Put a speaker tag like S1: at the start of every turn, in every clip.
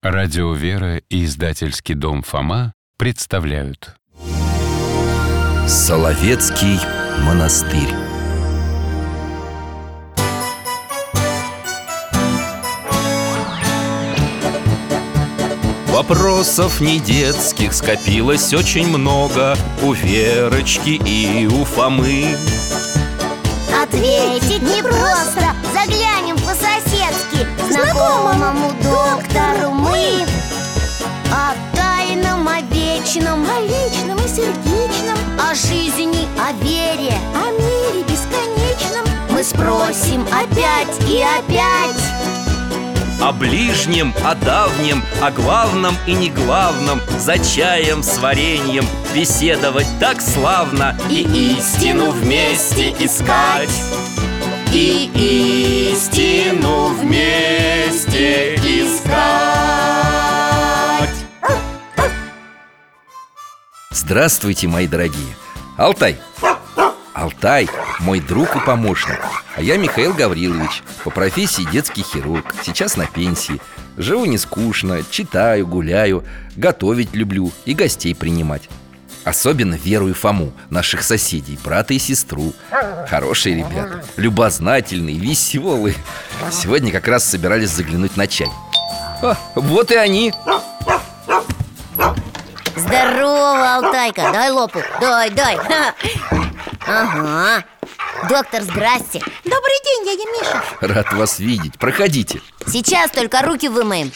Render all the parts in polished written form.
S1: Радио «Вера» и издательский дом «Фома» представляют
S2: Соловецкий монастырь. Вопросов не детских скопилось очень много у Верочки и у Фомы.
S3: Ответить непросто, заглянем по-соседски знакомому доктору мы. О тайном, о вечном,
S4: о личном и сердечном,
S3: о жизни, о вере,
S4: о мире бесконечном
S3: мы спросим опять и опять.
S2: О ближнем, о давнем, о главном и неглавном, за чаем с вареньем беседовать так славно.
S3: И истину вместе искать,
S2: и истину вместе искать. Здравствуйте, мои дорогие. Алтай, мой друг и помощник. А я Михаил Гаврилович, по профессии детский хирург. Сейчас на пенсии. Живу не скучно, читаю, гуляю, готовить люблю и гостей принимать. Особенно Веру и Фому, наших соседей, брата и сестру. Хорошие ребята, любознательные, веселые. Сегодня как раз собирались заглянуть на чай. Вот и они.
S3: Здорово, Алтайка, дай лопу, дай. Ага. Доктор, здрасте.
S4: Добрый день, дядя Миша.
S2: Рад вас видеть, проходите.
S3: Сейчас только руки вымоем.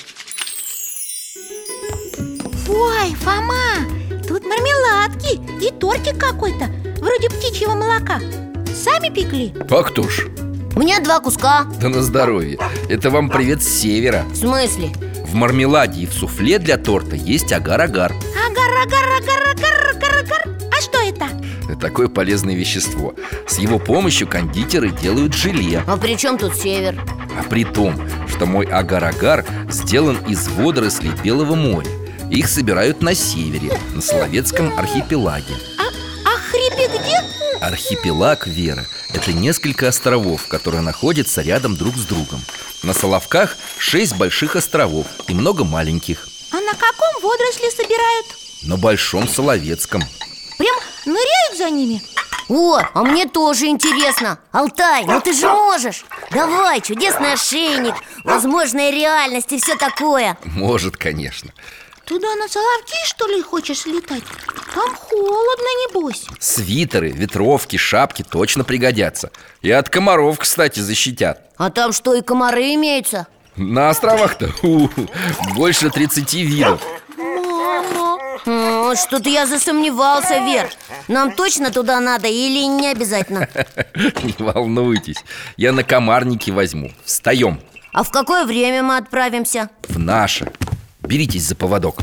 S4: Ой, Фома, тут мармеладки и тортик какой-то, вроде птичьего молока. Сами пекли?
S2: А кто ж?
S3: У меня 2 куска.
S2: Да на здоровье. Это вам привет с севера.
S3: В смысле?
S2: В мармеладе и в суфле для торта есть агар-агар.
S4: Агар-агар-агар-агар-агар-агар. А что это?
S2: Это такое полезное вещество. С его помощью кондитеры делают желе.
S3: А при чем тут север?
S2: А при том, что мой агар-агар сделан из водорослей Белого моря. Их собирают на севере, на Соловецком архипелаге.
S4: А хрипи где?
S2: Архипелаг, Вера, это несколько островов, которые находятся рядом друг с другом. На Соловках 6 больших островов и много маленьких.
S4: А на каком водоросли собирают?
S2: На Большом Соловецком.
S4: Прям ныряют за ними?
S3: О, а мне тоже интересно. Алтай, ну ты же можешь. Давай, чудесный ошейник, возможная реальность и все такое.
S2: Может, конечно.
S4: Туда на Соловки, что ли, хочешь летать? Там холодно, небось.
S2: Свитеры, ветровки, шапки точно пригодятся. И от комаров, кстати, защитят.
S3: А там что, и комары имеются?
S2: На островах-то больше 30 видов.
S3: Мама, что-то я засомневался, Вер. Нам точно туда надо или не обязательно?
S2: Не волнуйтесь, я на комарники возьму. Встаем.
S3: А в какое время мы отправимся?
S2: В наше. Беритесь за поводок.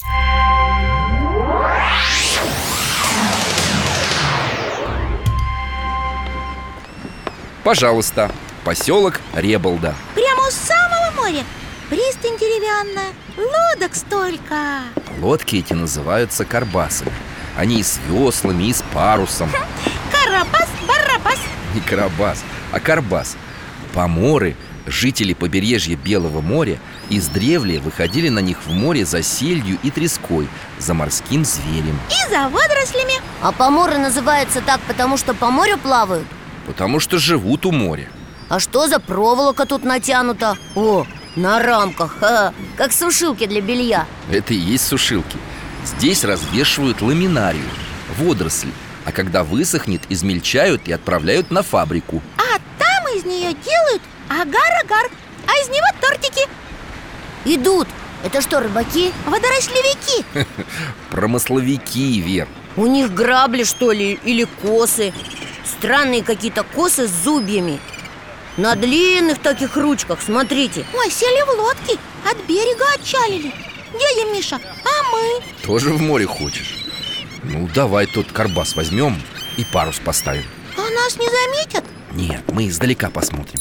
S2: Пожалуйста, поселок Реболда.
S4: Прямо у самого моря. Пристань деревянная, лодок столько.
S2: Лодки эти называются карбасами. Они и с веслами, и с парусом.
S4: Карабас-барабас.
S2: Не карабас, а карбас. Поморы, жители побережья Белого моря, издревле выходили на них в море за сельдью и треской, за морским зверем.
S4: И за водорослями.
S3: А поморы называются так, потому что по морю плавают?
S2: Потому что живут у моря.
S3: А что за проволока тут натянута? О, на рамках, как сушилки для белья.
S2: Это и есть сушилки. Здесь развешивают ламинарию, водоросли. А когда высохнет, измельчают и отправляют на фабрику.
S4: А там из нее делают агар-агар, а из него тортики.
S3: Идут. Это что, рыбаки?
S4: Водорослевики.
S2: Промысловики, Вер.
S3: У них грабли, что ли, или косы? Странные какие-то косы с зубьями. На длинных таких ручках, смотрите.
S4: Ой, сели в лодки, от берега отчалили. Дядя Миша, а мы?
S2: Тоже в море хочешь? Ну, давай тот карбас возьмем и парус поставим.
S4: А нас не заметят?
S2: Нет, мы издалека посмотрим.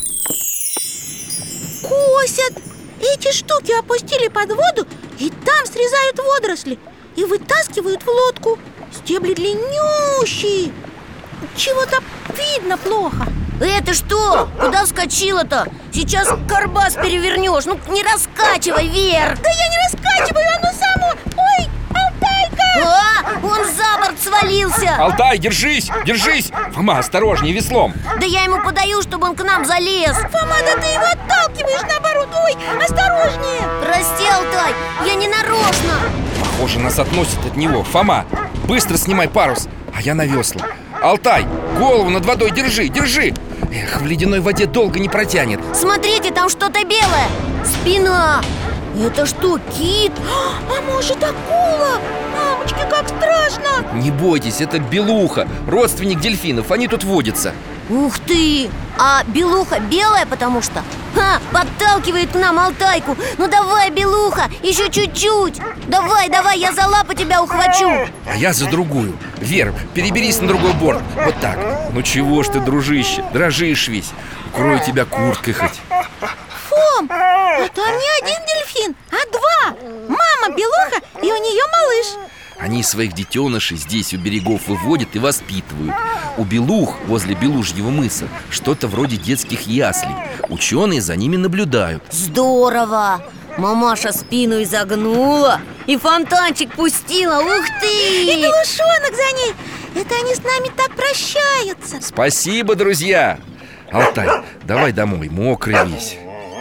S4: Косят. Эти штуки опустили под воду и там срезают водоросли и вытаскивают в лодку. Стебли длиннющие. Чего-то видно плохо.
S3: Это что? Куда вскочила-то? Сейчас карбас перевернешь. Ну, не раскачивай, Вер.
S4: Да я не раскачиваю, оно само. Ой, Алтайка!
S3: Он за борт свалился.
S2: Алтай, держись, держись! Фома, осторожнее, веслом.
S3: Да я ему подаю, чтобы он к нам залез.
S4: Фома, да ты его отталкиваешь наоборот. Ой, осторожнее.
S3: Прости, Алтай, я не нарочно.
S2: Похоже, нас относит от него. Фома, быстро снимай парус, а я на весла. Алтай, голову над водой держи, держи! Эх, в ледяной воде долго не протянет.
S3: Смотрите, там что-то белое. Спина. Это что, кит?
S4: А может, акула? Мамочки, как страшно.
S2: Не бойтесь, это белуха, родственник дельфинов, они тут водятся.
S3: Ух ты! А белуха белая, потому что? Ха, подталкивает к нам Алтайку. Ну давай, белуха, еще чуть-чуть. Давай, давай, я за лапу тебя ухвачу.
S2: А я за другую. Вер, переберись на другой борт. Вот так. Ну чего ж ты, дружище, дрожишь весь. Укрою тебя курткой хоть.
S4: Фом, а там не один дельфин, а два. Мама белуха и у нее малыш.
S2: Они своих детенышей здесь у берегов выводят и воспитывают. У белух возле Белужьего мыса что-то вроде детских яслей. Ученые за ними наблюдают.
S3: Здорово! Мамаша спину изогнула и фонтанчик пустила. Ух ты!
S4: И белушонок за ней. Это они с нами так прощаются.
S2: Спасибо, друзья! Алтай, давай домой, мокрый весь.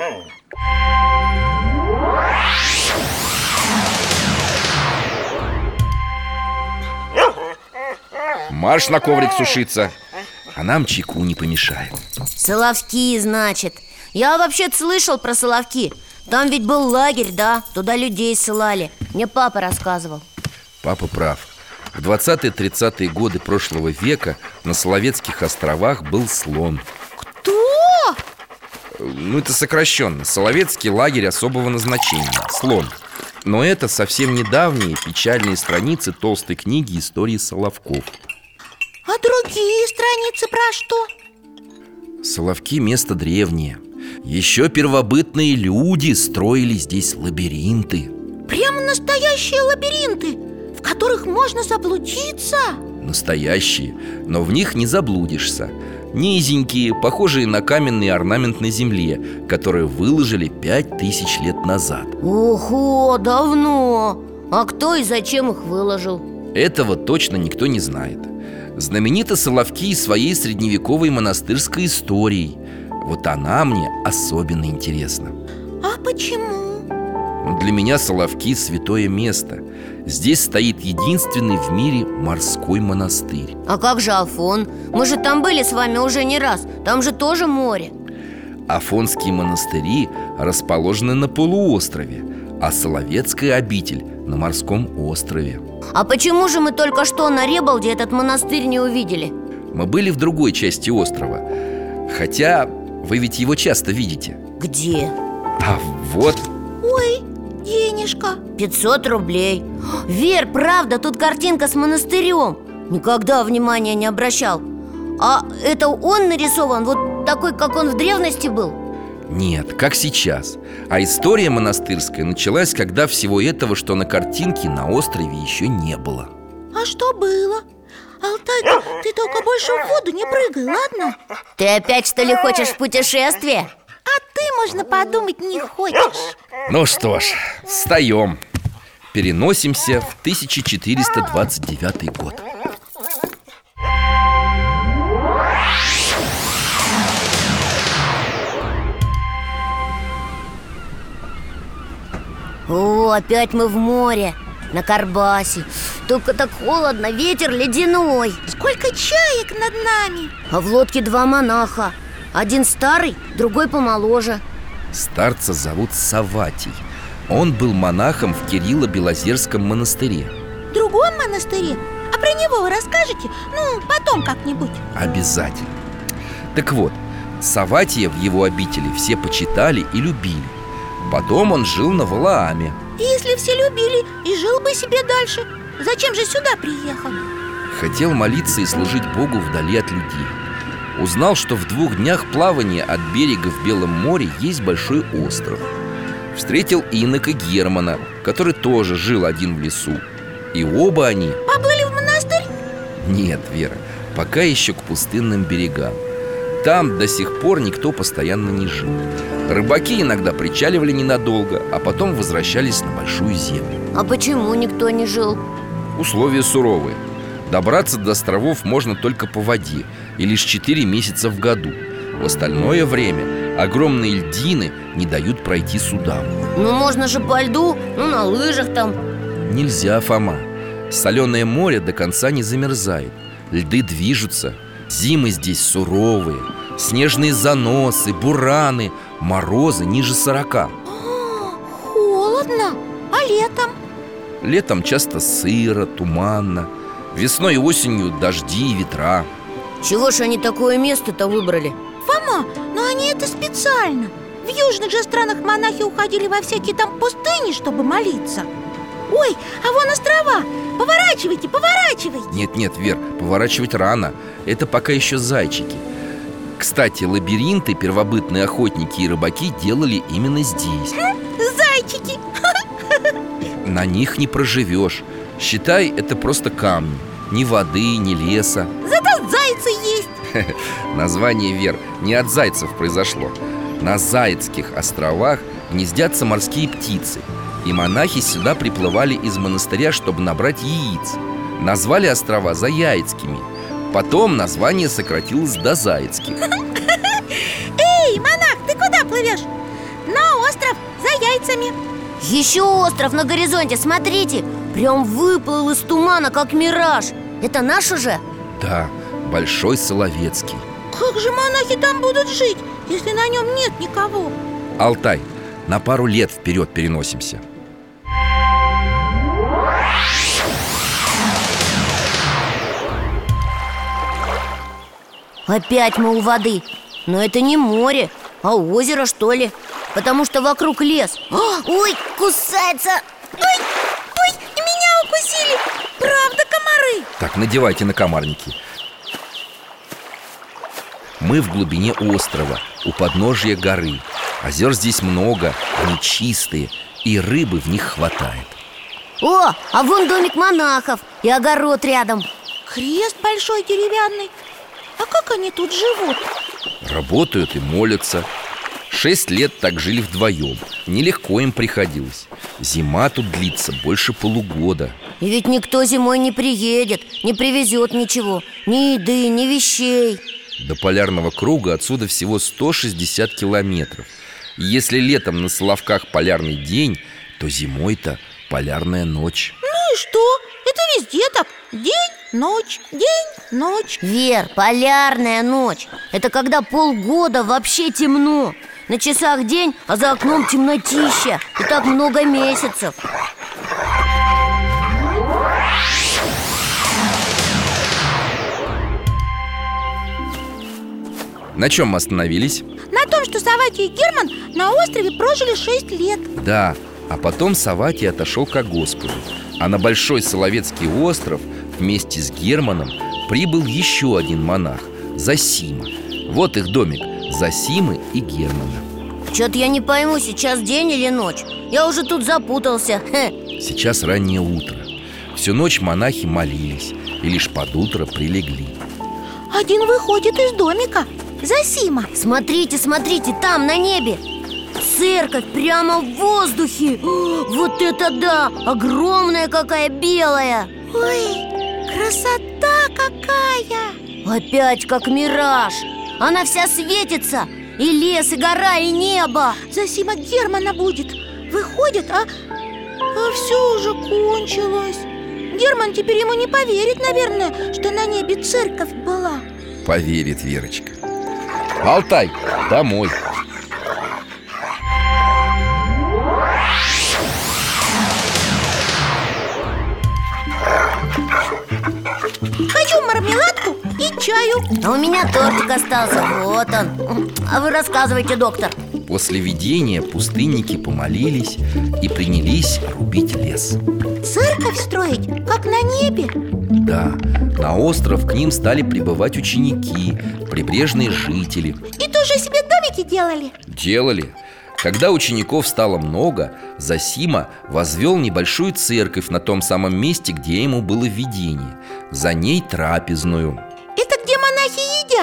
S2: Марш на коврик сушиться. А нам чайку не помешает.
S3: Соловки, значит. Я вообще-то слышал про Соловки. Там ведь был лагерь, да? Туда людей ссылали. Мне папа рассказывал.
S2: Папа прав. В 20-30-е годы прошлого века на Соловецких островах был слон.
S4: Кто?
S2: Ну, это сокращенно. Соловецкий лагерь особого назначения. Слон. Но это совсем недавние печальные страницы толстой книги истории Соловков.
S4: А другие страницы про что?
S2: Соловки – место древнее. Еще первобытные люди строили здесь лабиринты.
S4: Прямо настоящие лабиринты, в которых можно заблудиться.
S2: Настоящие, но в них не заблудишься. Низенькие, похожие на каменный орнамент на земле, которые выложили 5000 лет назад.
S3: Ого, давно! А кто и зачем их выложил?
S2: Этого точно никто не знает. Знамениты Соловки своей средневековой монастырской историей. Вот она мне особенно интересна.
S4: А почему?
S2: Для меня Соловки – святое место. Здесь стоит единственный в мире морской монастырь.
S3: А как же Афон? Мы же там были с вами уже не раз. Там же тоже море.
S2: Афонские монастыри расположены на полуострове, а Соловецкая обитель на морском острове.
S3: А почему же мы только что на Ребалде этот монастырь не увидели?
S2: Мы были в другой части острова. Хотя вы ведь его часто видите.
S3: Где?
S2: А вот.
S4: Ой, денежка.
S3: 500 рублей. Вер, правда, тут картинка с монастырем. Никогда внимания не обращал. А это он нарисован вот такой, как он в древности был?
S2: Нет, как сейчас. А история монастырская началась, когда всего этого, что на картинке, на острове еще не было.
S4: А что было? Алтайка, ты только больше в воду не прыгай, ладно?
S3: Ты опять, что ли, хочешь в путешествие?
S4: А ты, можно подумать, не хочешь.
S2: Ну что ж, встаем. Переносимся в 1429 год.
S3: О, опять мы в море, на Карбасе. Только так холодно, ветер ледяной.
S4: Сколько чаек над нами.
S3: А в лодке 2 монаха. Один старый, другой помоложе.
S2: Старца зовут Саватий. Он был монахом в Кирилло-Белозерском монастыре.
S4: В другом монастыре? А про него вы расскажете? Ну, потом как-нибудь.
S2: Обязательно. Так вот, Саватия в его обители все почитали и любили. Потом он жил на Валааме.
S4: И если все любили и жил бы себе дальше, зачем же сюда приехал?
S2: Хотел молиться и служить Богу вдали от людей. Узнал, что в 2 днях плавания от берега в Белом море есть большой остров. Встретил инока Германа, который тоже жил один в лесу. И оба они...
S4: Поплыли в монастырь?
S2: Нет, Вера, пока еще к пустынным берегам. там до сих пор никто постоянно не жил. Рыбаки иногда причаливали ненадолго, а потом возвращались на большую землю.
S3: А почему никто не жил?
S2: Условия суровые. Добраться до островов можно только по воде, и лишь 4 месяца в году. В остальное время огромные льдины не дают пройти судам.
S3: Ну можно же по льду, на лыжах там.
S2: Нельзя, Фома. Соленое море до конца не замерзает. Льды движутся. Зимы здесь суровые. Снежные заносы, бураны, морозы ниже 40.
S4: Холодно, а летом?
S2: Летом часто сыро, туманно. Весной и осенью дожди и ветра.
S3: Чего ж они такое место-то выбрали?
S4: Фома, но они это специально. В южных же странах монахи уходили во всякие там пустыни, чтобы молиться. Ой, а вон острова! Поворачивайте, поворачивайте!
S2: Нет, Вер, поворачивать рано. Это пока еще зайчики. Кстати, лабиринты первобытные охотники и рыбаки делали именно здесь.
S4: Зайчики!
S2: На них не проживешь. Считай, это просто камни. Ни воды, ни леса.
S4: Зато зайцы есть!
S2: Название, Вер, не от зайцев произошло. На Заицких островах гнездятся морские птицы. И монахи сюда приплывали из монастыря, чтобы набрать яиц. Назвали острова Заяицкими. Потом название сократилось до Заицких.
S4: Эй, монах, ты куда плывешь? На остров за яйцами.
S3: Еще остров на горизонте, смотрите. Прям выплыл из тумана, как мираж. Это наш уже?
S2: Да, Большой Соловецкий.
S4: Как же монахи там будут жить, если на нем нет никого?
S2: Алтай, на пару лет вперед переносимся.
S3: Опять мы у воды. Но это не море, а озеро, что ли. Потому что вокруг лес. Ой, кусается.
S4: Ой, меня укусили. Правда, комары?
S2: Так, надевайте накомарники. Мы в глубине острова, у подножия горы. Озер здесь много, они чистые, и рыбы в них хватает.
S3: О, а вон домик монахов и огород рядом.
S4: Крест большой деревянный. А как они тут живут?
S2: Работают и молятся. 6 лет так жили вдвоем. Нелегко им приходилось. Зима тут длится больше полугода.
S3: И ведь никто зимой не приедет, не привезет ничего. Ни еды, ни вещей.
S2: До полярного круга отсюда всего 160 километров. И если летом на Соловках полярный день, то зимой-то полярная ночь.
S4: Ну и что? Это везде так. День, ночь, день, ночь.
S3: Вер, полярная ночь. Это когда полгода вообще темно. На часах день, а за окном темнотища. И так много месяцев.
S2: На чем мы остановились?
S4: На том, что Саватий и Герман на острове прожили 6 лет.
S2: Да, а потом Саватий отошел ко Господу. А на Большой Соловецкий остров вместе с Германом прибыл еще один монах, Зосима. Вот их домик, Зосимы и Германа.
S3: Чё-то я не пойму, сейчас день или ночь. Я уже тут запутался.
S2: Сейчас раннее утро. Всю ночь монахи молились и лишь под утро прилегли.
S4: Один выходит из домика. Зосима.
S3: Смотрите, смотрите, там, на небе. Церковь прямо в воздухе. Вот это да! Огромная какая, белая.
S4: Ой, красота какая!
S3: Опять как мираж. Она вся светится. И лес, и гора, и небо.
S4: Зосима Германа будет. Выходит, а все уже кончилось. Герман теперь ему не поверит, наверное, что на небе церковь была.
S2: Поверит, Верочка. Алтай, домой.
S4: Хочу мармеладку и чаю.
S3: А у меня тортик остался, вот он. А вы рассказывайте, доктор.
S2: После видения пустынники помолились и принялись рубить лес.
S4: Церковь строить, как на небе?
S2: Да, на остров к ним стали прибывать ученики, прибрежные жители.
S4: И тоже себе домики делали?
S2: Делали. Когда учеников стало много, Зосима возвел небольшую церковь на том самом месте, где ему было видение. За ней трапезную.
S4: Это где монахи едят?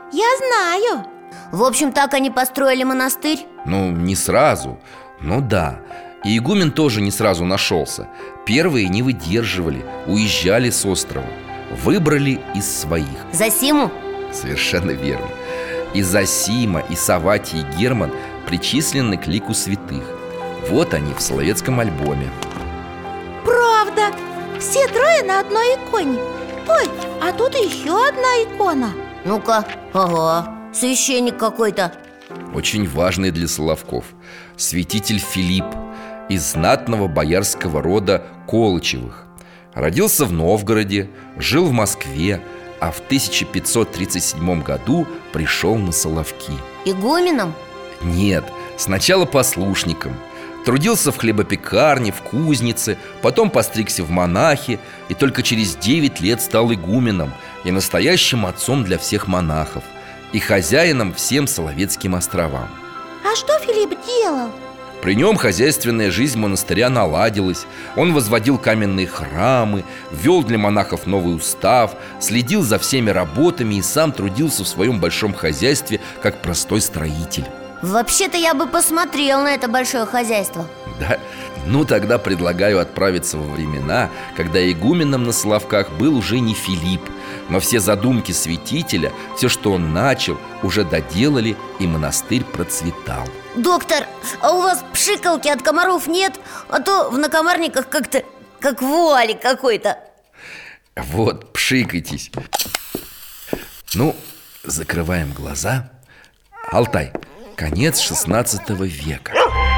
S4: Я знаю.
S3: В общем, так они построили монастырь.
S2: Ну, не сразу, но да. И игумен тоже не сразу нашелся. Первые не выдерживали, уезжали с острова. Выбрали из своих.
S3: Зосиму?
S2: Совершенно верно. И Зосима, и Саватий, и Герман причислены к лику святых. Вот они в Соловецком альбоме.
S4: Правда, все трое на одной иконе. Ой, а тут еще одна икона.
S3: Ну-ка, ага, священник какой-то.
S2: Очень важный для Соловков. Святитель Филипп из знатного боярского рода Колычевых. Родился в Новгороде, жил в Москве, а в 1537 году пришел на Соловки.
S3: Игуменом?
S2: Нет, сначала послушником. Трудился в хлебопекарне, в кузнице, потом постригся в монахи и только через 9 лет стал игуменом и настоящим отцом для всех монахов и хозяином всем Соловецким островам.
S4: А что Филипп делал?
S2: При нем хозяйственная жизнь монастыря наладилась. Он возводил каменные храмы, ввел для монахов новый устав, следил за всеми работами и сам трудился в своем большом хозяйстве как простой строитель.
S3: Вообще-то я бы посмотрел на это большое хозяйство.
S2: Да? Ну тогда предлагаю отправиться во времена, когда игуменом на Соловках был уже не Филипп, но все задумки святителя, все, что он начал, уже доделали, и монастырь процветал.
S3: Доктор, а у вас пшикалки от комаров нет? А то в накомарниках как-то как вуалик какой-то.
S2: Вот, пшикайтесь. Ну, закрываем глаза. Алтай, конец 16 века.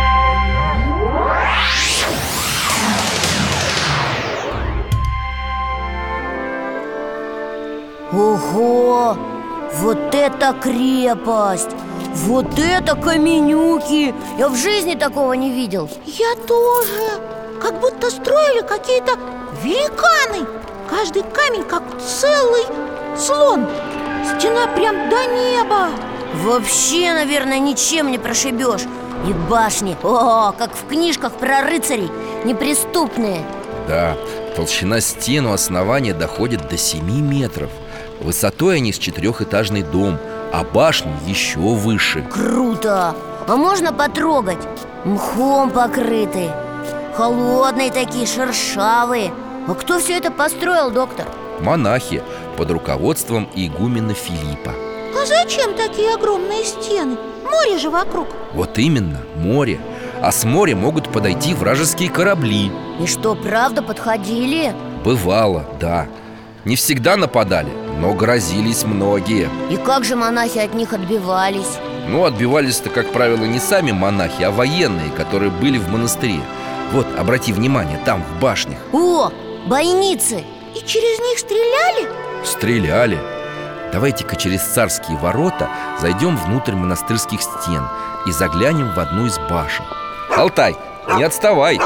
S3: Ого! Вот это крепость! Вот это каменюки! Я в жизни такого не видел.
S4: Я тоже. Как будто строили какие-то великаны. Каждый камень как целый слон. Стена прям до неба.
S3: Вообще, наверное, ничем не прошибешь. И башни, о, как в книжках про рыцарей, неприступные.
S2: Да, толщина стен у основания доходит до 7 метров. Высотой они с 4-этажный дом, а башни еще выше.
S3: Круто! А можно потрогать? Мхом покрытые, холодные такие, шершавые. А кто все это построил, доктор?
S2: Монахи под руководством игумена Филиппа.
S4: А зачем такие огромные стены? Море же вокруг.
S2: Вот именно, море. А с моря могут подойти вражеские корабли.
S3: И что, правда подходили?
S2: Бывало, да. Не всегда нападали, но грозились многие.
S3: И как же монахи от них отбивались?
S2: Ну, отбивались-то, как правило, не сами монахи, а военные, которые были в монастыре. Вот, обрати внимание, там, в башнях.
S3: О, бойницы!
S4: И через них стреляли?
S2: Стреляли. Давайте-ка через царские ворота зайдем внутрь монастырских стен и заглянем в одну из башен. Алтай, не отставай!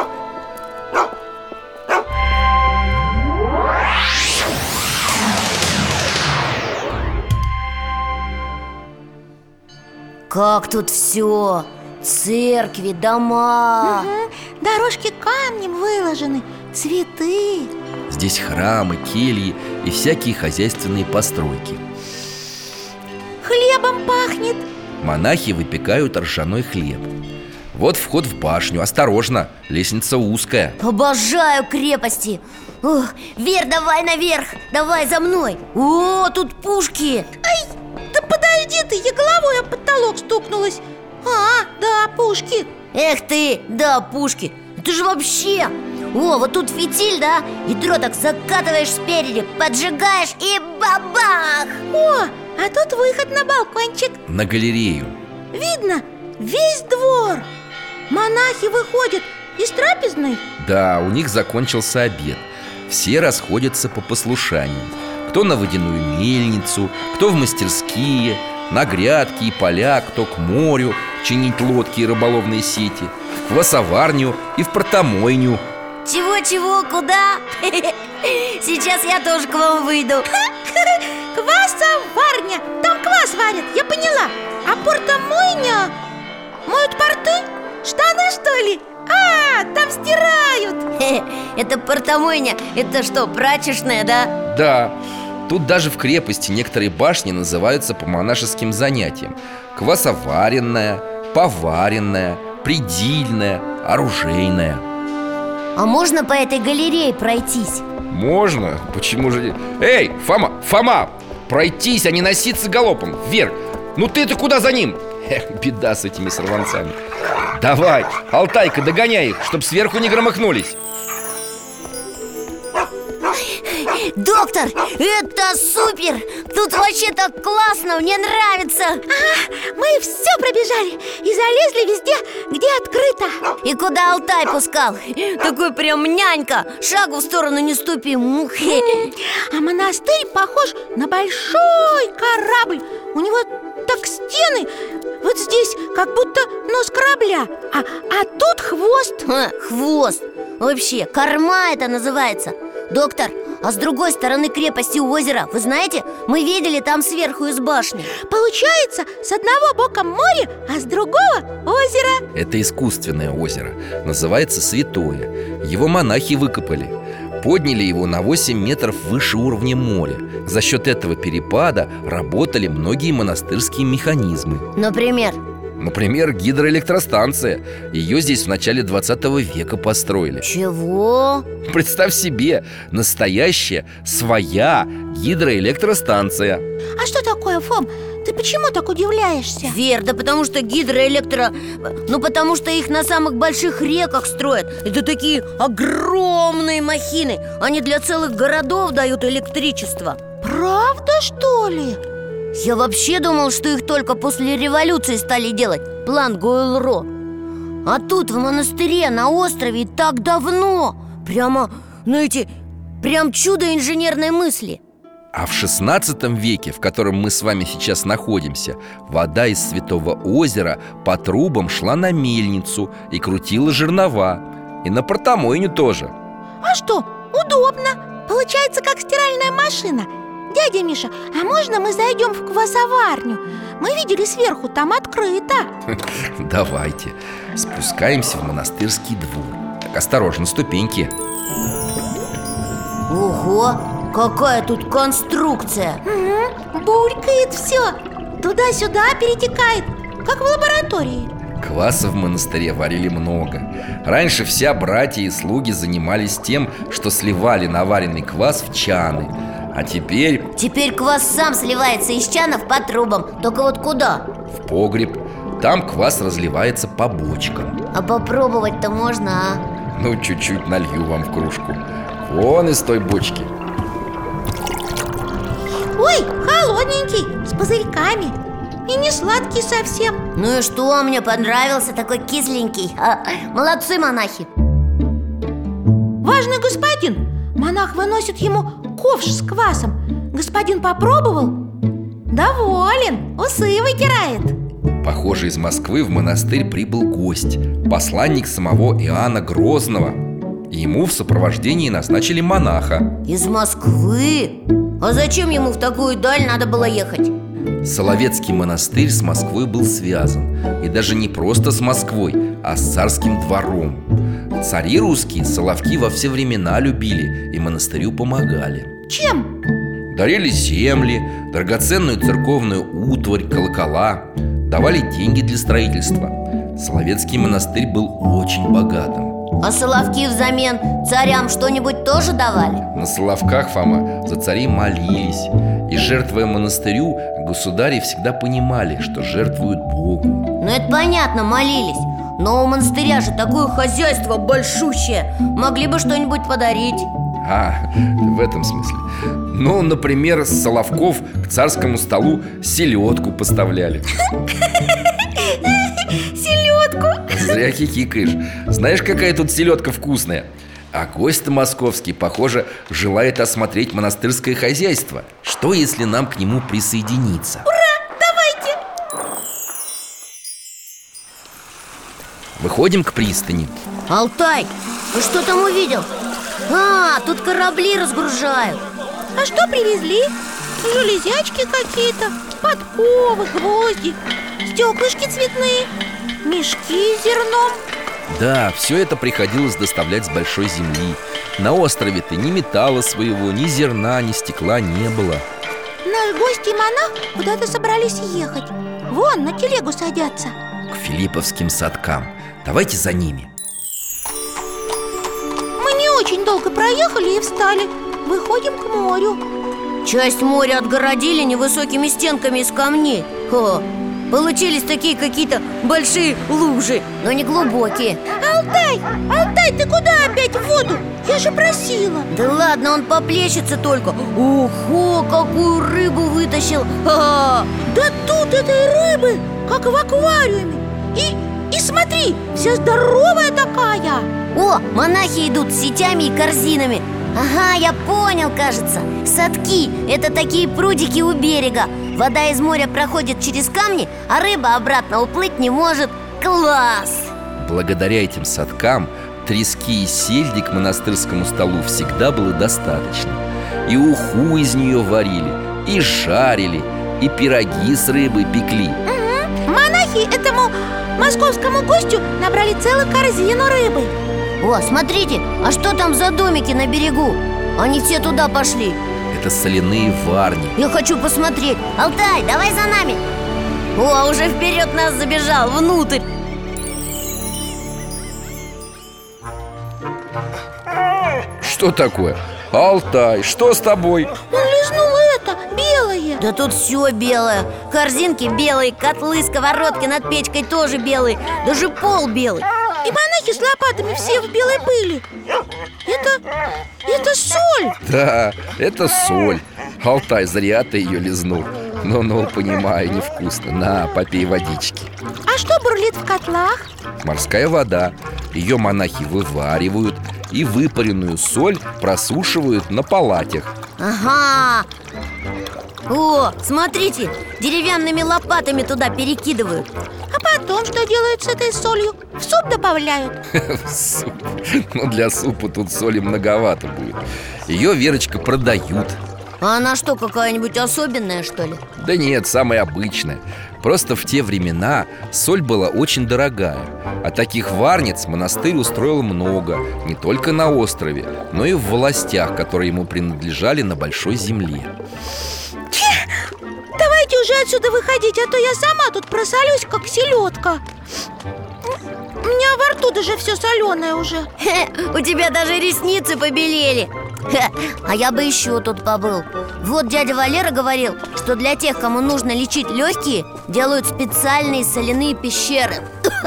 S3: Как тут все! Церкви, дома.
S4: Угу. Дорожки камнем выложены, цветы.
S2: Здесь храмы, кельи и всякие хозяйственные постройки.
S4: Хлебом пахнет.
S2: Монахи выпекают ржаной хлеб. Вот вход в башню, осторожно, лестница узкая.
S3: Обожаю крепости. Ох, Вер, давай наверх, давай за мной. О, тут пушки.
S4: Ай, да подожди ты, я головой об потолок стукнулась. А, да, пушки.
S3: Эх ты, да, пушки. Это же вообще. О, вот тут фитиль, да? Ядро так закатываешь спереди, поджигаешь и бабах.
S4: О, а тут выход на балкончик.
S2: На галерею.
S4: Видно весь двор. Монахи выходят из трапезной.
S2: Да, у них закончился обед. Все расходятся по послушаниям. Кто на водяную мельницу, кто в мастерские, на грядки и поля, кто к морю чинить лодки и рыболовные сети, в осоварню и в портомойню.
S3: Чего-чего, куда? Сейчас я тоже к вам выйду.
S4: Квасоварня, там квас варят, я поняла. А портомойня? Моют порты? Штаны, что ли? А, там стирают.
S3: Это портомойня, это что, прачечная, да?
S2: Да, Тут даже в крепости некоторые башни называются по монашеским занятиям: квасоваренная, поваренная, предильная, оружейная.
S3: А можно по этой галерее пройтись?
S2: Можно, почему же... Эй, Фома, пройтись, а не носиться галопом вверх. Ну ты-то куда за ним? Беда с этими сорванцами. Давай, Алтайка, догоняй их, чтоб сверху не громыхнулись.
S3: Доктор, это супер! Тут вообще так классно, мне нравится.
S4: Мы все пробежали и залезли везде, где открыто.
S3: И куда Алтай пускал? Такой прям нянька, шагу в сторону не ступи.
S4: А монастырь похож на большой корабль. У него так стены, вот здесь как будто нос корабля, а тут хвост.
S3: Хвост, вообще, корма это называется. Доктор, а с другой стороны крепости озера, вы знаете, мы видели там сверху из башни.
S4: Получается, с одного бока море, а с другого озеро.
S2: Это искусственное озеро, называется Святое. Его монахи выкопали. Подняли его на 8 метров выше уровня моря. За счет этого перепада работали многие монастырские механизмы. Например, гидроэлектростанция. Ее здесь в начале 20 века построили.
S3: Чего?
S2: Представь себе, настоящая, своя гидроэлектростанция.
S4: А что такое, Фом? Ты почему так удивляешься?
S3: Вер, да потому что потому что их на самых больших реках строят. Это такие огромные махины. Они для целых городов дают электричество.
S4: Правда, что ли?
S3: Я вообще думал, что их только после революции стали делать. План Гойл-Ро. А тут в монастыре на острове так давно. Прямо, знаете, прям чудо инженерной мысли.
S2: А в 16 веке, в котором мы с вами сейчас находимся, вода из Святого озера по трубам шла на мельницу и крутила жернова. И на портомойню тоже.
S4: А что, удобно. Получается, как стиральная машина. Дядя Миша, а можно мы зайдем в квасоварню? Мы видели сверху, там открыто.
S2: Давайте. Спускаемся в монастырский двор. Так, осторожно, ступеньки.
S3: Ого, какая тут конструкция.
S4: Булькает все. Туда-сюда перетекает, как в лаборатории.
S2: Кваса в монастыре варили много. Раньше вся братья и слуги занимались тем, что сливали наваренный квас в чаны. А теперь...
S3: Теперь квас сам сливается из чанов по трубам. Только вот куда?
S2: В погреб. Там квас разливается по бочкам.
S3: А попробовать-то можно, а?
S2: Ну, чуть-чуть налью вам в кружку. Вон из той бочки.
S4: Ой, холодненький, с пузырьками. И не сладкий совсем.
S3: Ну и что, мне понравился, такой кисленький. Молодцы монахи.
S4: Важный господин. Монах выносит ему ковш с квасом. Господин попробовал? Доволен, усы вытирает.
S2: Похоже, из Москвы в монастырь прибыл гость, посланник самого Иоанна Грозного. И ему в сопровождении назначили монаха.
S3: Из Москвы? А зачем ему в такую даль надо было ехать?
S2: Соловецкий монастырь с Москвой был связан. И даже не просто с Москвой, а с царским двором. Цари русские соловки во все времена любили и монастырю помогали.
S4: Чем?
S2: Дарили земли, драгоценную церковную утварь, колокола. Давали деньги для строительства. Соловецкий монастырь был очень богатым.
S3: А соловки взамен царям что-нибудь тоже давали?
S2: На Соловках, Фома, за царей молились. И, жертвуя монастырю, государи всегда понимали, что жертвуют Богу.
S3: Ну это понятно, молились. Но у монастыря же такое хозяйство большущее. Могли бы что-нибудь подарить.
S2: В этом смысле. Ну, например, с Соловков к царскому столу селедку поставляли.
S4: Селедку?
S2: Зря хихикаешь. Знаешь, какая тут селедка вкусная? А гость-то московский, похоже, желает осмотреть монастырское хозяйство. Что, если нам к нему присоединиться?
S4: Ура! Давайте!
S2: Выходим к пристани.
S3: Алтай, ты что там увидел? Тут корабли разгружают.
S4: А что привезли? Железячки какие-то, подковы, гвозди, стеклышки цветные, мешки с зерном.
S2: Да, все это приходилось доставлять с большой земли. На острове-то ни металла своего, ни зерна, ни стекла не было.
S4: Наш гость и монах куда-то собрались ехать. Вон, на телегу садятся.
S2: К Филипповским садкам. Давайте за ними.
S4: Мы не очень долго проехали и встали. Выходим к морю.
S3: Часть моря отгородили невысокими стенками из камней. Получились такие какие-то большие лужи, но не глубокие.
S4: Алтай, ты куда опять в воду? Я же просила.
S3: Да ладно, он поплещется только. Ого, какую рыбу вытащил! Ха-ха!
S4: Да тут этой рыбы, как в аквариуме. И смотри, вся здоровая такая.
S3: О, монахи идут с сетями и корзинами. Ага, я понял, кажется. Садки – это такие прудики у берега. Вода из моря проходит через камни, а рыба обратно уплыть не может. Класс!
S2: Благодаря этим садкам трески и сельди к монастырскому столу всегда было достаточно. И уху из нее варили, и жарили, и пироги с рыбой пекли.
S4: Монахи этому московскому гостю набрали целую корзину рыбы.
S3: О, смотрите, а что там за домики на берегу? Они все туда пошли.
S2: Это соляные варни.
S3: Я хочу посмотреть. Алтай, давай за нами. О, уже вперед нас забежал, внутрь.
S2: Что такое? Алтай, что с тобой?
S4: Он лизнул это, белое.
S3: Да тут все белое. Корзинки белые, котлы, сковородки над печкой тоже белые. Даже пол белый.
S4: И монахи с лопатами все в белой пыли. Это соль.
S2: Да, это соль. Алтай, зря ты ее лизнул. Ну, понимаю, невкусно. На, попей водички.
S4: А что бурлит в котлах?
S2: Морская вода. Ее монахи вываривают и выпаренную соль просушивают на палатях.
S3: Ага. О, смотрите, деревянными лопатами туда перекидывают.
S4: А потом что делают с этой солью? В суп добавляют?
S2: Суп. Ну, для супа тут соли многовато будет. Ее, Верочка, продают.
S3: А она что, какая-нибудь особенная, что ли?
S2: Да нет, самая обычная. Просто в те времена соль была очень дорогая. А таких варниц монастырь устроил много. Не только на острове, но и в властях, которые ему принадлежали на большой земле.
S4: Давайте уже отсюда выходить, а то я сама тут просолюсь, как селедка. У меня во рту даже все соленое уже.
S3: У тебя даже ресницы побелели. А я бы еще тут побыл. Вот дядя Валера говорил, что для тех, кому нужно лечить легкие, делают специальные соляные пещеры.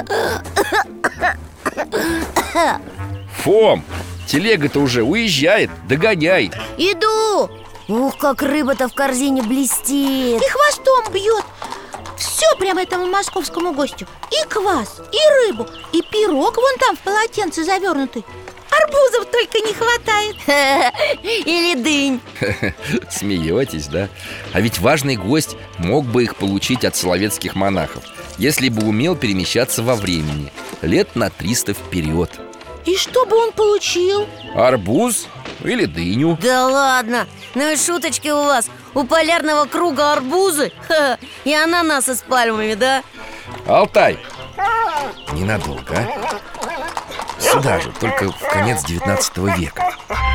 S2: Фом, телега-то уже уезжает, догоняй.
S3: Иду! Ух, как рыба-то в корзине блестит.
S4: И хвостом бьет. Все прямо этому московскому гостю. И квас, и рыбу, и пирог вон там в полотенце завернутый. Арбузов только не хватает.
S3: Или дынь.
S2: Смеетесь, да? А ведь важный гость мог бы их получить от соловецких монахов, если бы умел перемещаться во времени, лет на 300 вперед.
S4: И что бы он получил?
S2: Арбуз или дыню.
S3: Да ладно, ну и шуточки у вас. У полярного круга арбузы и ананасы с пальмами, да?
S2: Алтай, ненадолго, а? Сюда же, только в конец 19 века.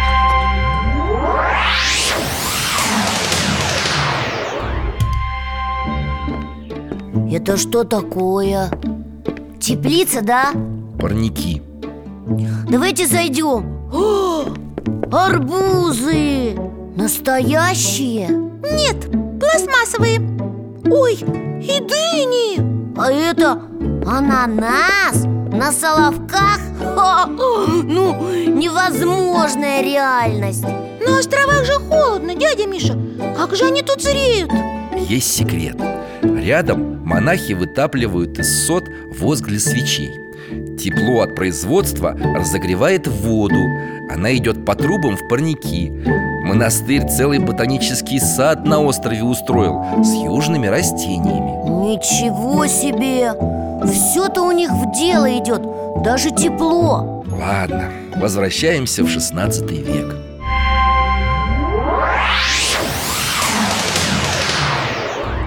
S3: Это что такое? Теплица, да?
S2: Парники.
S3: Давайте зайдем. О, арбузы! Настоящие?
S4: Нет, пластмассовые. Ой, и дыни.
S3: А это ананас на соловках? Ну, невозможная реальность.
S4: На островах же холодно, дядя Миша. Как же они тут зреют?
S2: Есть секрет. Рядом монахи вытапливают из сот воск для свечей. Тепло от производства разогревает воду. Она идет по трубам в парники. Монастырь целый ботанический сад на острове устроил с южными растениями.
S3: Ничего себе! Все-то у них в дело идет, даже тепло.
S2: Ладно, возвращаемся в 16 век.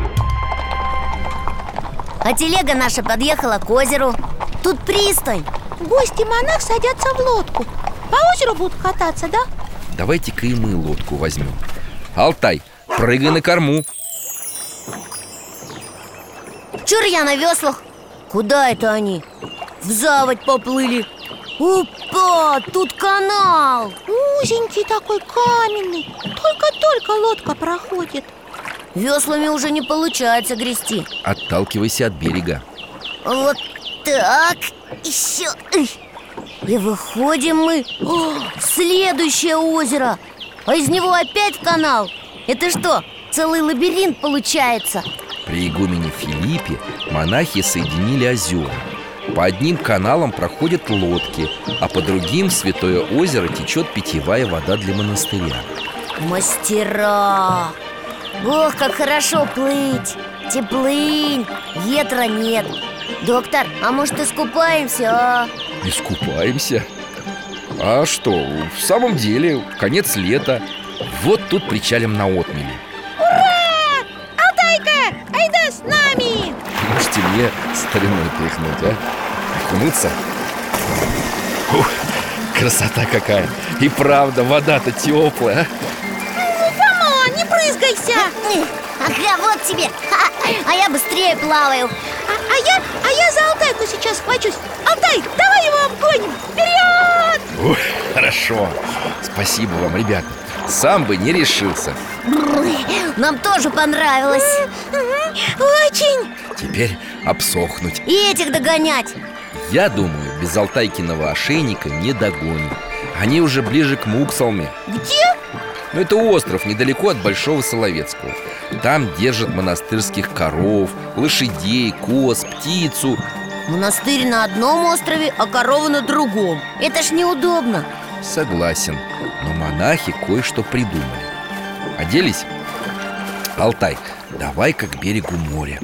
S3: А телега наша подъехала к озеру. Тут пристань.
S4: гость и монах садятся в лодку. По озеру будут кататься, да?
S2: Давайте-ка и мы лодку возьмем. Алтай, прыгай на корму.
S3: Чур я на веслах. Куда это они? В заводь поплыли. Опа, тут канал.
S4: Узенький такой, каменный. Только-только лодка проходит.
S3: Веслами уже не получается грести.
S2: Отталкивайся от берега.
S3: Вот так, еще. И выходим мы в следующее озеро. А из него опять в канал. Это что, целый лабиринт получается?
S2: При игумене Филиппе монахи соединили озера. По одним каналам проходят лодки, а по другим в Святое озеро течет питьевая вода для монастыря.
S3: Мастера! Ох, как хорошо плыть! Теплынь, ветра нет. Доктор, а может искупаемся, а?
S2: Искупаемся? А что, в самом деле, конец лета. Вот тут причалим на отмели.
S4: Ура! Алтайка, айда с нами!
S2: Можете мне стариной плыхнуть, а? Окунуться? Ух, красота какая! И правда, вода-то теплая.
S4: Фома, не брызгайся!
S3: Ага, вот тебе. А я быстрее плаваю.
S4: А я за Алтайку сейчас схвачусь. Алтай, давай его обгоним! Вперед!
S2: Ух, хорошо. Спасибо вам, ребята. Сам бы не решился.
S3: Нам тоже понравилось.
S4: Очень!
S2: Теперь обсохнуть.
S3: И этих догонять.
S2: Я думаю, без Алтайкиного ошейника не догоним. Они уже ближе к Муксалме.
S4: Где?
S2: Но это остров недалеко от Большого Соловецкого. Там держат монастырских коров, лошадей, коз, птицу.
S3: Монастырь на одном острове, а корова на другом. Это ж неудобно.
S2: Согласен, но монахи кое-что придумали. Оделись? Алтай, давай-ка к берегу моря.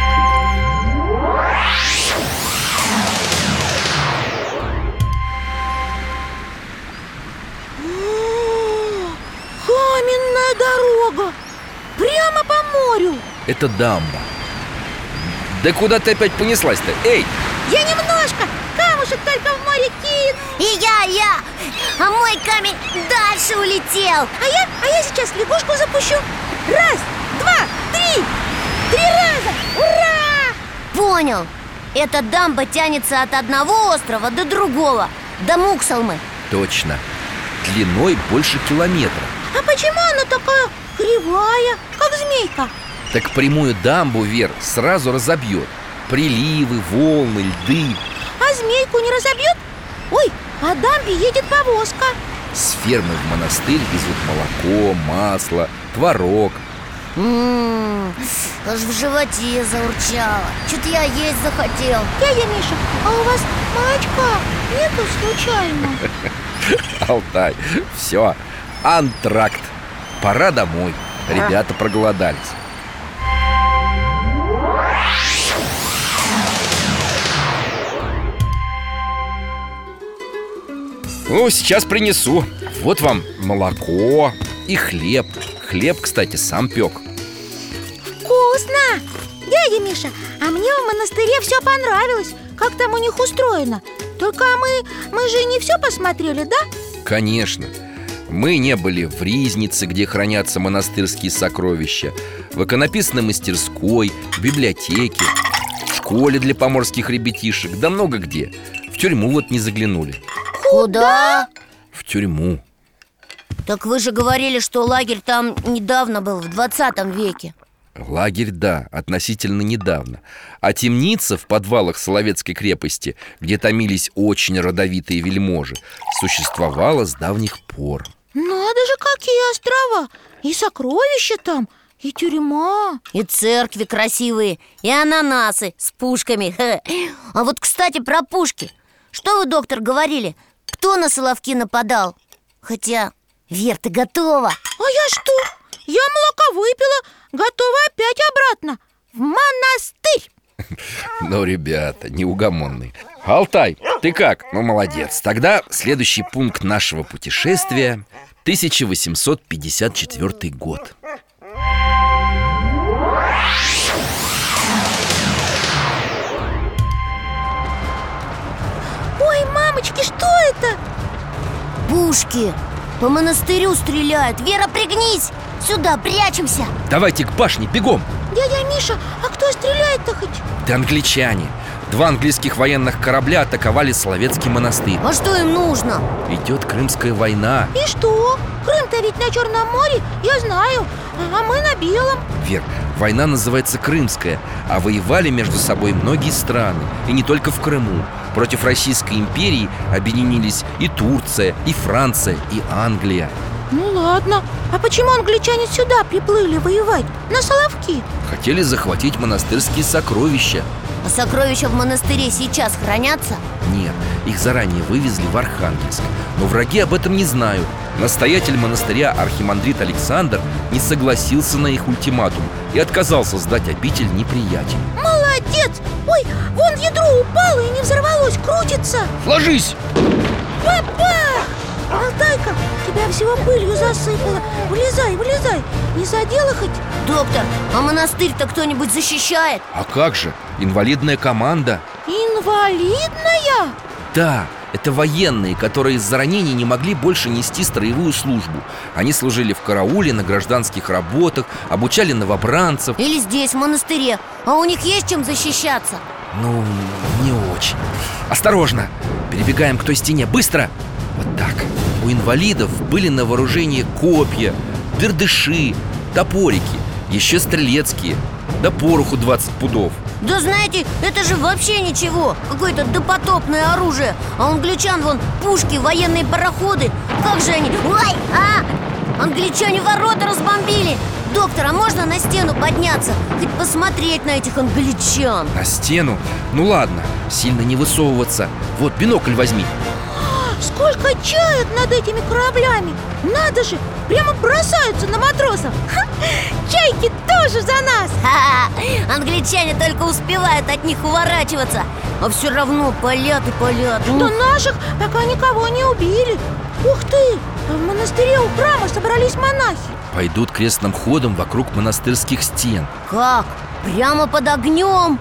S4: Каменная дорога! Прямо по морю!
S2: Это дамба. Да куда ты опять понеслась-то? Эй!
S4: Я немножко! Камушек только в море кину!
S3: И я! А мой камень дальше улетел.
S4: А я сейчас лягушку запущу. Раз, два, три! 3 раза! Ура!
S3: Понял. Эта дамба тянется от одного острова до другого, до Муксалмы.
S2: Точно. Длиной больше километра.
S4: А почему она такая кривая, как змейка?
S2: Так прямую дамбу вверх сразу разобьет. Приливы, волны, льды.
S4: А змейку не разобьет? Ой, по дамбе едет повозка.
S2: С фермы в монастырь везут молоко, масло, творог.
S3: Аж в животе заурчало. Что-то я есть захотел.
S4: Дядя Миша, а у вас молочка нету случайно?
S2: Алтай, все, антракт. Пора домой. Ребята проголодались. Ну, сейчас принесу. Вот вам молоко и хлеб. Хлеб, кстати, сам пек.
S4: Вкусно! Дядя Миша, а мне в монастыре все понравилось. Как там у них устроено. Только мы же не все посмотрели, да?
S2: Конечно. Мы не были в Ризнице, где хранятся монастырские сокровища, в иконописной мастерской, в библиотеке, в школе для поморских ребятишек, да много где. В тюрьму вот не заглянули.
S3: Куда?
S2: В тюрьму.
S3: Так вы же говорили, что лагерь там недавно был, в 20 веке.
S2: Лагерь, да, относительно недавно. А темница в подвалах Соловецкой крепости, где томились очень родовитые вельможи, существовала с давних пор.
S4: Надо же, какие острова! И сокровища там, и тюрьма.
S3: И церкви красивые, и ананасы с пушками. А вот, кстати, про пушки. Что вы, доктор, говорили? Кто на Соловки нападал? Хотя, Вер, ты готова?
S4: А я что? Я молоко выпила, готова опять обратно в монастырь.
S2: Ну, ребята, неугомонные. Алтай, ты как? Ну, молодец. Тогда следующий пункт нашего путешествия — 1854 год.
S4: Ой, это?
S3: Пушки! По монастырю стреляют. Вера, пригнись! Сюда, прячемся!
S2: Давайте к башне, бегом!
S4: Дядя Миша, а кто стреляет-то хоть?
S2: Да англичане. 2 английских военных корабля атаковали Соловецкий монастырь.
S3: А что им нужно?
S2: Идет Крымская война.
S4: И что? Крым-то ведь на Черном море, я знаю, а мы на Белом.
S2: Вер, война называется Крымская, а воевали между собой многие страны. И не только в Крыму. Против Российской империи объединились и Турция, и Франция, и Англия.
S4: Ну ладно, а почему англичане сюда приплыли воевать? На Соловки?
S2: Хотели захватить монастырские сокровища.
S3: А сокровища в монастыре сейчас хранятся?
S2: Нет, их заранее вывезли в Архангельск. Но враги об этом не знают. Настоятель монастыря архимандрит Александр не согласился на их ультиматум и отказался сдать обитель неприятелю.
S4: Молодец! Ой, вон ядро упало и не взорвалось, крутится.
S2: Ложись!
S4: Папа! Алтайка, тебя всего пылью засыпало. Вылезай, вылезай, не задела хоть?
S3: Доктор, а монастырь-то кто-нибудь защищает?
S2: А как же? Инвалидная команда.
S4: Инвалидная?
S2: Да, это военные, которые из-за ранений не могли больше нести строевую службу. Они служили в карауле, на гражданских работах, обучали новобранцев.
S3: Или здесь, в монастыре? А у них есть чем защищаться?
S2: Ну, не очень. Осторожно! Перебегаем к той стене, быстро! Вот так. У инвалидов были на вооружении копья, бердыши, топорики, еще стрелецкие, да пороху 20 пудов.
S3: Да знаете, это же вообще ничего. Какое-то допотопное оружие. А у англичан вон пушки, военные пароходы. Как же они... Ой! Англичане ворота разбомбили. Доктор, а можно на стену подняться? Хоть посмотреть на этих англичан.
S2: На стену? Ну ладно, сильно не высовываться. Вот, бинокль возьми.
S4: Сколько чаек над этими кораблями! Надо же, прямо бросаются на матросов. Чайки тоже за нас!
S3: Ха-ха! Англичане только успевают от них уворачиваться, а все равно палят и палят.
S4: Да наших пока никого не убили. Ух ты! В монастыре у храма собрались монахи.
S2: Пойдут крестным ходом вокруг монастырских стен.
S3: Как? Прямо под огнем?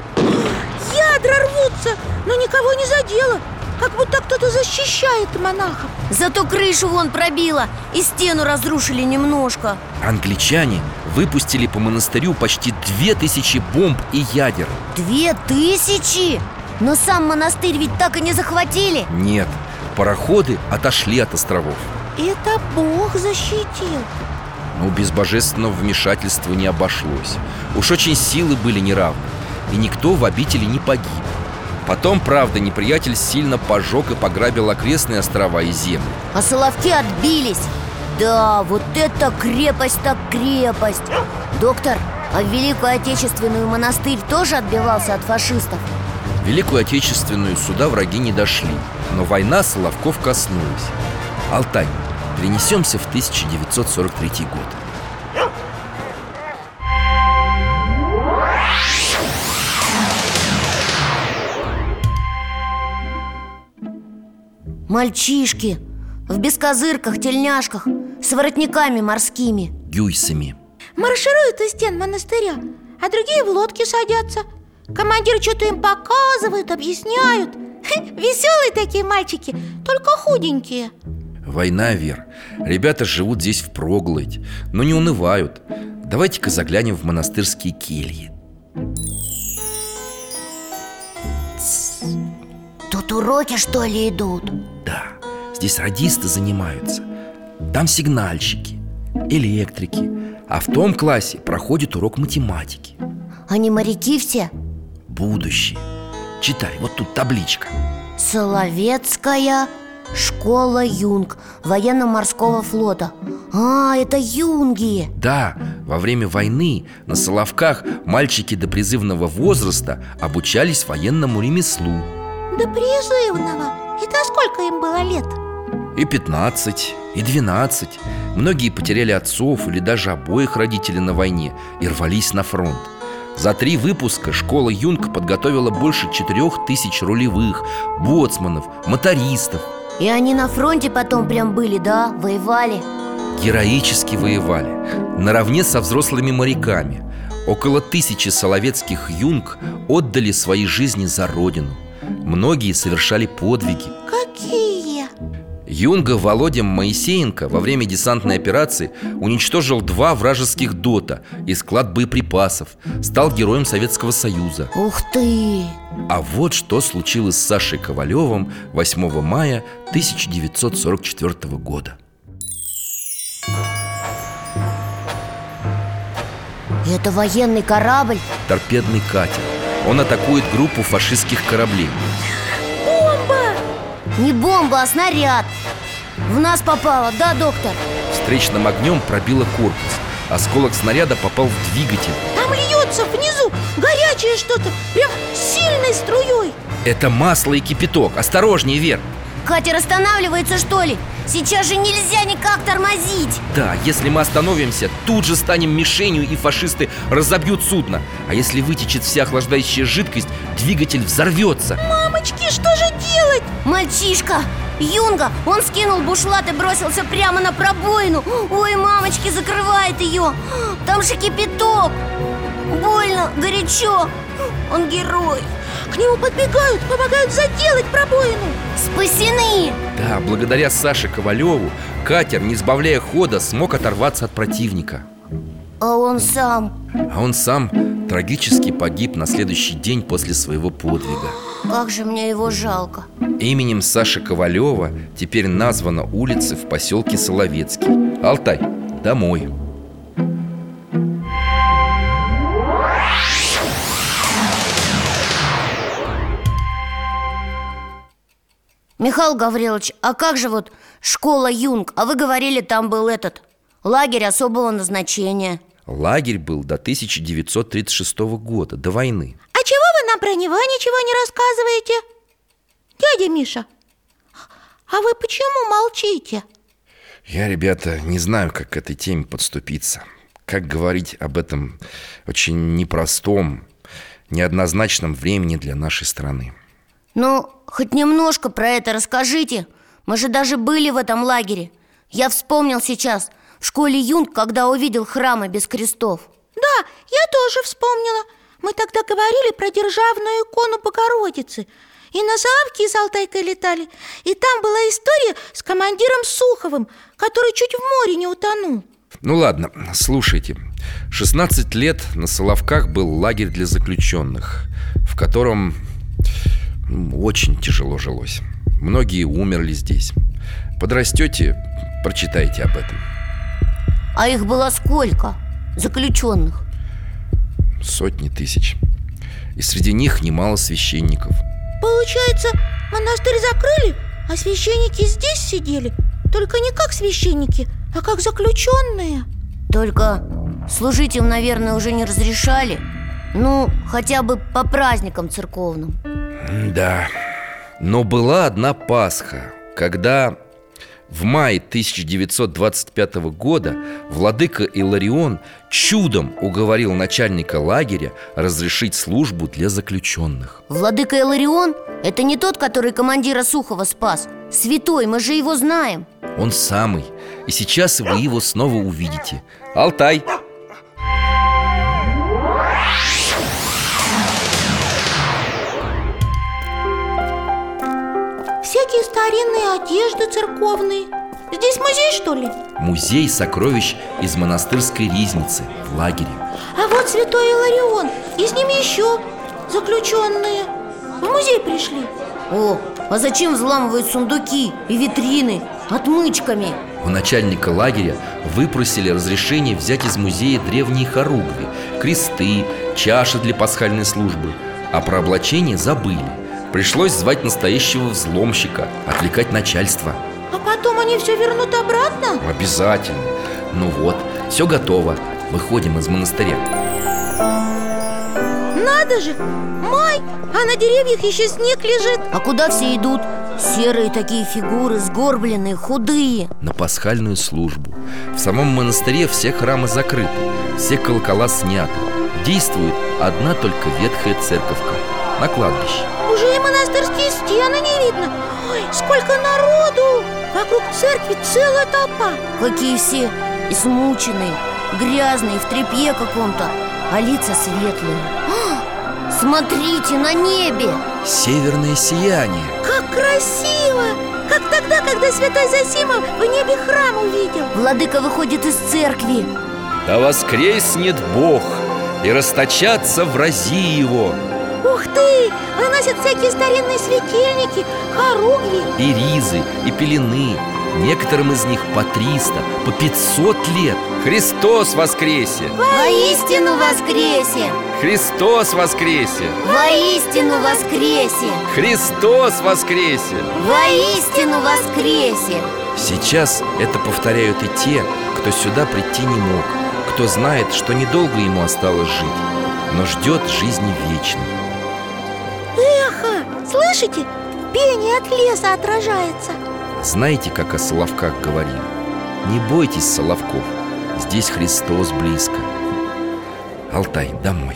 S4: Ядра рвутся, но никого не задело. Как будто кто-то защищает монахов.
S3: Зато крышу вон пробило и стену разрушили немножко.
S2: Англичане выпустили по монастырю почти 2000 бомб и ядер.
S3: 2000? Но сам монастырь ведь так и не захватили.
S2: Нет, пароходы отошли от островов.
S4: Это Бог защитил.
S2: Но без божественного вмешательства не обошлось. Уж очень силы были неравны, и никто в обители не погиб. Потом, правда, неприятель сильно пожег и пограбил окрестные острова и земли.
S3: А Соловки отбились. Да, вот это крепость так крепость. Доктор, а в Великую Отечественную монастырь тоже отбивался от фашистов?
S2: В Великую Отечественную сюда враги не дошли, но война Соловков коснулась. Алтай, перенесемся в 1943 год.
S3: Мальчишки в бескозырках, тельняшках, с воротниками морскими,
S2: Гюйсами.
S4: Маршируют из стен монастыря, а другие в лодки садятся. Командир что-то им показывает, объясняют. Веселые такие мальчики, только худенькие.
S2: Война, Вер. Ребята живут здесь впроголодь, но не унывают. Давайте-ка заглянем в монастырские кельи.
S3: Тут уроки, что ли, идут?
S2: Да, здесь радисты занимаются. Там сигнальщики, электрики. А в том классе проходит урок математики.
S3: Они моряки все?
S2: Будущее. Читай, вот тут табличка.
S3: Соловецкая школа юнг военно-морского флота. А, это юнги.
S2: Да, во время войны на Соловках мальчики до призывного возраста обучались военному ремеслу.
S4: До призывного? Это сколько им было лет?
S2: И 15, и 12. Многие потеряли отцов или даже обоих родителей на войне и рвались на фронт. За 3 выпуска школа юнг подготовила больше 4000 рулевых, боцманов, мотористов.
S3: И они на фронте потом прям были, да? Воевали?
S2: Героически воевали, наравне со взрослыми моряками. Около 1000 соловецких юнг отдали свои жизни за родину. Многие совершали подвиги.
S4: Какие?
S2: Юнга Володя Моисеенко во время десантной операции уничтожил 2 вражеских дота и склад боеприпасов. Стал героем Советского Союза.
S3: Ух ты!
S2: А вот что случилось с Сашей Ковалевым 8 мая 1944 года.
S3: Это военный корабль?
S2: Торпедный катер. Он атакует группу фашистских кораблей.
S4: Бомба!
S3: Не бомба, а снаряд. В нас попало, да, доктор?
S2: Встречным огнем пробило корпус. Осколок снаряда попал в двигатель.
S4: Там льется внизу горячее что-то, прям сильной струей.
S2: Это масло и кипяток. Осторожнее, Вер.
S3: Катер останавливается, что ли? Сейчас же нельзя никак тормозить.
S2: Да, если мы остановимся, тут же станем мишенью, и фашисты разобьют судно. А если вытечет вся охлаждающая жидкость, двигатель взорвется.
S4: Мамочки, что же делать?
S3: Мальчишка, Юнга, он скинул бушлат и бросился прямо на пробоину. Ой, мамочки, закрывает ее. Там же кипяток. Больно, горячо. Он герой.
S4: К нему подбегают, помогают заделать пробоину.
S3: Спасены.
S2: Да, благодаря Саше Ковалеву катер, не сбавляя хода, смог оторваться от противника.
S3: А он сам
S2: трагически погиб на следующий день после своего подвига.
S3: Как же мне его жалко.
S2: Именем Саши Ковалева теперь названа улица в поселке Соловецкий. Алтай, домой.
S3: Михаил Гаврилович, а как же вот школа Юнг? А вы говорили, там был этот лагерь особого назначения.
S2: Лагерь был до 1936 года, до войны.
S4: А чего вы нам про него ничего не рассказываете? Дядя Миша, а вы почему молчите?
S2: Я, ребята, не знаю, как к этой теме подступиться. Как говорить об этом очень непростом, неоднозначном времени для нашей страны.
S3: Ну, хоть немножко про это расскажите. Мы же даже были в этом лагере. Я вспомнил сейчас, в школе Юнг, когда увидел храмы без крестов.
S4: Да, я тоже вспомнила. Мы тогда говорили про державную икону Богородицы. И на Заавке с Алтайкой летали. И там была история с командиром Суховым, который чуть в море не утонул.
S2: Ну ладно, слушайте. 16 лет на Соловках был лагерь для заключенных, в котором очень тяжело жилось. Многие умерли здесь. Подрастете, прочитайте об этом.
S3: А их было сколько, заключенных?
S2: Сотни тысяч. И среди них немало священников.
S4: Получается, монастырь закрыли, а священники здесь сидели. Только не как священники, а как заключенные.
S3: Только служить им, наверное, уже не разрешали. Ну, хотя бы по праздникам церковным.
S2: Да, но была одна Пасха, когда в мае 1925 года владыка Иларион чудом уговорил начальника лагеря разрешить службу для заключенных.
S3: Владыка Иларион – это не тот, который командира Сухова спас. Святой, мы же его знаем.
S2: Он самый, и сейчас вы его снова увидите. Алтай!
S4: Всякие старинные одежды церковные. Здесь музей, что ли?
S2: Музей сокровищ из монастырской ризницы в лагере.
S4: А вот святой Иларион, и с ним еще заключенные. В музей пришли.
S3: О, а зачем взламывают сундуки и витрины отмычками?
S2: У начальника лагеря выпросили разрешение взять из музея древние хоругви, кресты, чаши для пасхальной службы. А про облачение забыли. Пришлось звать настоящего взломщика, отвлекать начальство.
S4: А потом они все вернут обратно?
S2: Обязательно. Ну вот, все готово. Выходим из монастыря.
S4: Надо же! Май, а на деревьях еще снег лежит.
S3: А куда все идут? Серые такие фигуры, сгорбленные, худые.
S2: На пасхальную службу. В самом монастыре все храмы закрыты, все колокола сняты. Действует одна только ветхая церковка на кладбище.
S4: Уже и монастырские стены не видно. Ой, сколько народу! Вокруг церкви целая толпа.
S3: Какие все измученные, грязные, в тряпье каком-то, а лица светлые. Смотрите, на небе!
S2: Северное сияние.
S4: Как красиво! как тогда, когда святой Зосима в небе храм увидел.
S3: Владыка выходит из церкви.
S2: Да воскреснет Бог, и расточатся врази Его.
S4: Ух ты! Выносят всякие старинные светильники, хоругви
S2: И ризы, и пелены. Некоторым из них по 300, по 500 лет. Христос воскресе!
S3: Воистину воскресе!
S2: Христос воскресе!
S3: Воистину воскресе!
S2: Христос воскресе!
S3: Воистину воскресе!
S2: Сейчас это повторяют и те, кто сюда прийти не мог, кто знает, что недолго ему осталось жить, но ждет жизни вечной.
S4: Эхо! Слышите? Пение от леса отражается.
S2: Знаете, как о соловках говорили? Не бойтесь соловков, здесь Христос близко. Алтай, домой.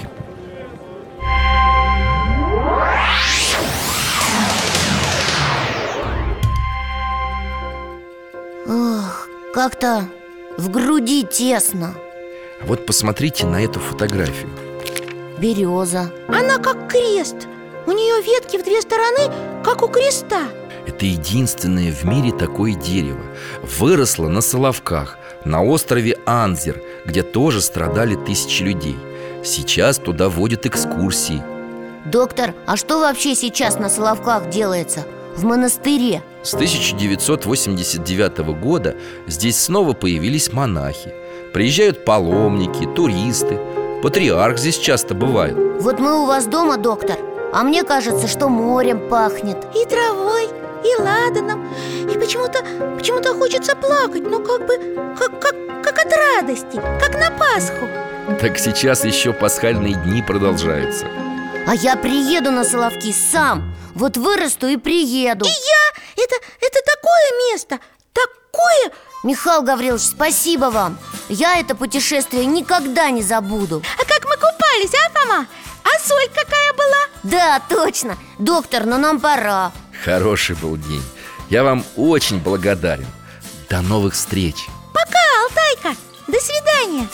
S3: Ох, как-то в груди тесно.
S2: Вот посмотрите на эту фотографию.
S3: Береза.
S4: Она как крест. У нее ветки в 2 стороны, как у креста.
S2: Это единственное в мире такое дерево. Выросло на Соловках, на острове Анзер, где тоже страдали тысячи людей. Сейчас туда водят экскурсии.
S3: Доктор, а что вообще сейчас на Соловках делается? В монастыре?
S2: С 1989 года здесь снова появились монахи. Приезжают паломники, туристы. Патриарх здесь часто бывает.
S3: Вот мы у вас дома, доктор, а мне кажется, что морем пахнет.
S4: И травой, и ладаном. И почему-то хочется плакать. Ну как бы, как от радости, как на Пасху.
S2: Так сейчас еще пасхальные дни продолжаются.
S3: А я приеду на Соловки сам. Вот вырасту и приеду.
S4: И я? Это такое место, такое.
S3: Михаил Гаврилович, спасибо вам. Я это путешествие никогда не забуду.
S4: А как мы купались, а, Фома? А соль какая была?
S3: Да, точно. Доктор, но нам пора.
S2: Хороший был день. Я вам очень благодарен. До новых встреч.
S4: Пока, Алтайка. До свидания.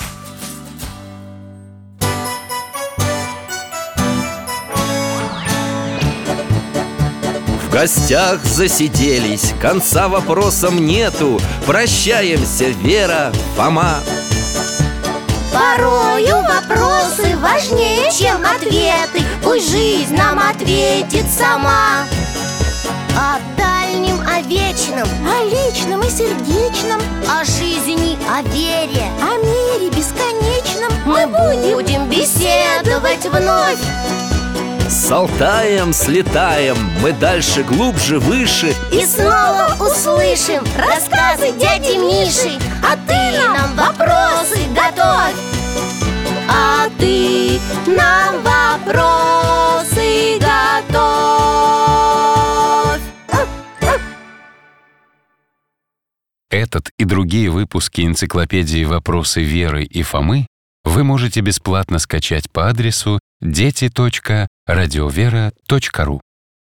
S2: В гостях засиделись, конца вопросам нету. Прощаемся, Вера, Фома.
S3: Порою вопросы важнее, чем ответы. Пусть жизнь нам ответит сама. О дальнем, о вечном,
S4: О личном и сердечном,
S3: о жизни, о вере
S4: о мире бесконечном
S3: мы будем беседовать вновь.
S2: С Алтаем слетаем, мы дальше, глубже, выше.
S3: И снова услышим рассказы дяди Миши. А ты нам вопросы готовь. А ты нам вопросы готовь.
S1: Этот и другие выпуски энциклопедии «Вопросы Веры и Фомы» вы можете бесплатно скачать по адресу дети.радиовера.ру.